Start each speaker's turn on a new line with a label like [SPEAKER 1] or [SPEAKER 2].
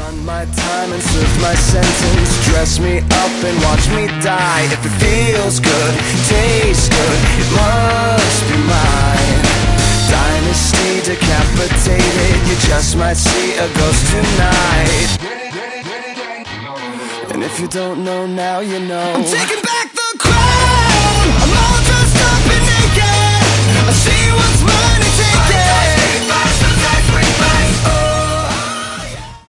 [SPEAKER 1] done my time and served my sentence. Dress me up and watch me die. If it feels good, tastes good, it must be mine. Dynasty decapitated, you just might see a ghost tonight. And if you don't know now, you know. I'm taking